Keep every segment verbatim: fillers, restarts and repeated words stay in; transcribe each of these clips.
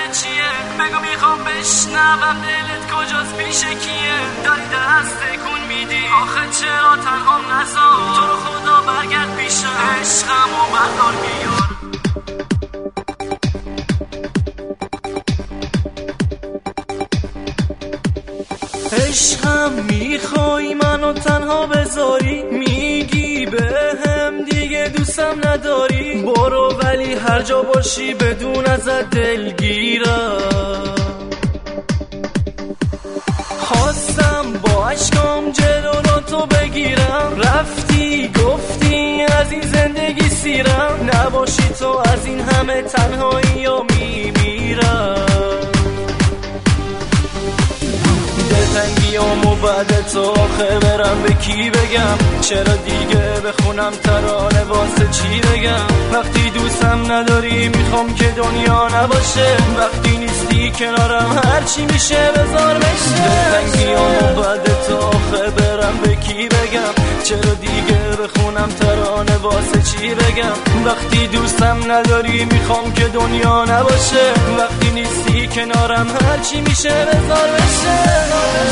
چیه؟ بگو میخوام بشنوم دلت کجاست پیش کیه؟ داری دست تکون میدی آخه چرا تنهام نذار تو رو خدا برگرد پیشم عشقمو بردار بیار. عشقم میخوای منو تنها بذاری میگی به هم دیگه دوستم نداری برو ولی هر جا باشی بدون ازت دلگیرم خواستم با عشقام جلو تو بگیرم رفتی گفتی از این زندگی سیرم نباشی تو از این همه تنهایی یا میمیرم دلتنگیامو بعد تو آخه برم به کی بگم چرا دیگه بخونم ترانه واسه چی بگم وقتی دوستم نداری میخوام که دنیا نباشه وقتی نیستی کنارم هرچی میشه بذار بشه دلتنگیامو بعد تو آخه برم به کی بگم چرا دیگه بخونم ترانه واسه چی بگم وقتی دوستم نداری میخوام که دنیا نباشه وقتی نیستی کنارم هرچی میشه بذار بشه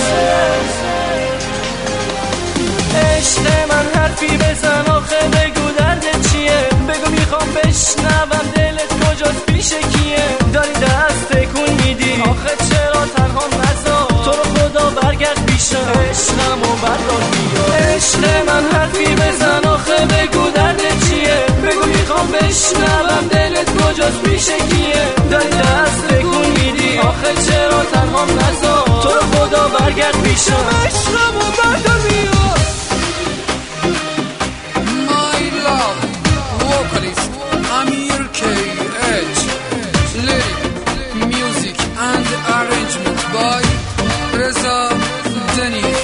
عشق من حرفی بزن آخه بگو درد چیه بگو میخوام بشنوم دلت کجاست پیش کیه داری دست تکون میدی آخه چرا تنهام نذار تو رو خدا برگرد پیشم عشقمو بردار بیار عشق من حرفی بزن آخه بگو درد چیه بگو میخوام بشنوم دلت کجاست پیش کیه داری دست تکون میدی آخه چرا تنهام نذار تو رو خدا برگرد پیشم عشقمو بردار بیار. My love vocalist Amir K H lyric music and arrangement by Reza Deniz.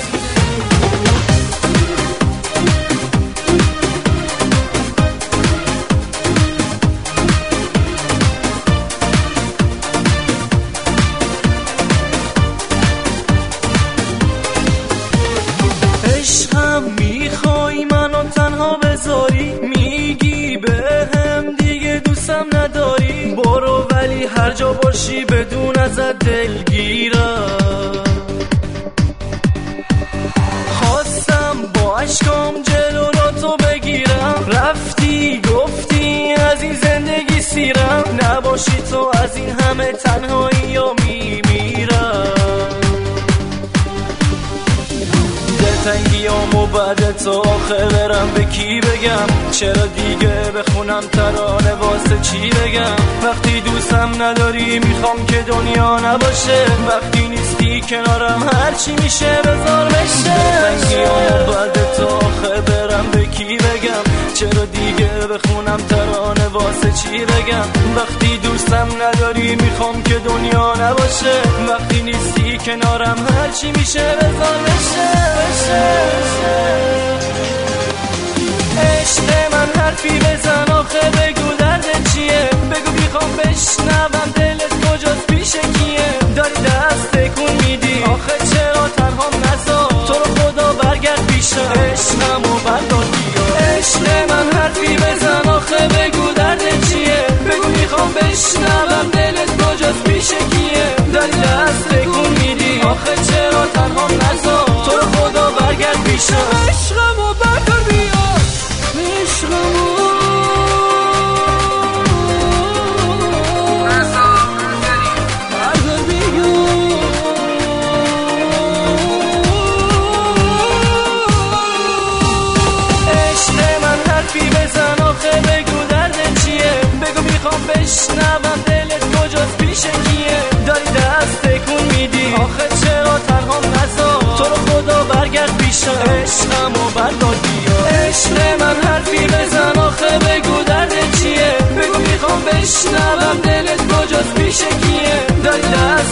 عشقم میخوای منو تنها بذاری میگی به هم دیگه دوستم نداری برو ولی هر جا باشی بدون ازت دلگیرم خواستم با عشقام جلو تو بگیرم رفتی گفتی از این زندگی سیرم نباشی تو از این همه تنهایی یا میمیرم دلتنگیامو بعد تو آخه برم به کی بگم چرا دیگه بخونم ترانه واسه چی بگم وقتی دوستم نداری میخوام که دنیا نباشه وقتی نیستی کنارم هرچی میشه بذار بشه دلتنگیامو بعد تو آخه برم به کی بگم چرا دیگه بخونم ترانه واسه چی بگم وقتی دوستم نداری میخوام که دنیا نباشه وقتی نیستی کنارم هرچی میشه بذار بشه عشق من حرفی بزن آخه بگو درد چیه بگو میخوام بشنوم دلت کجاست پیش کیه داری دست تکون میدی آخه چرا تنهام نذار تو رو خدا برگرد پیشم عشقمو بردار بیار عشق من حرفی بزن آخه بگو درد چیه بگو میخوام بشنوم دلت کجاست پیش کیه داری دست تکون میدی آخه چرا تنهام نذار تو رو خدا برگرد پیشم عشقمو بردار بیار عشقمو بشنوم دلت کجاست پیش کیه داری دست تکون میدی آخه چرا تنهام نذار تو رو خدا برگرد پیشم عشقمو بردار بیار عشق من حرفی بزن آخه بگو درد چیه بگو میخوام بشنوم دلت کجاست پیش کیه داری دست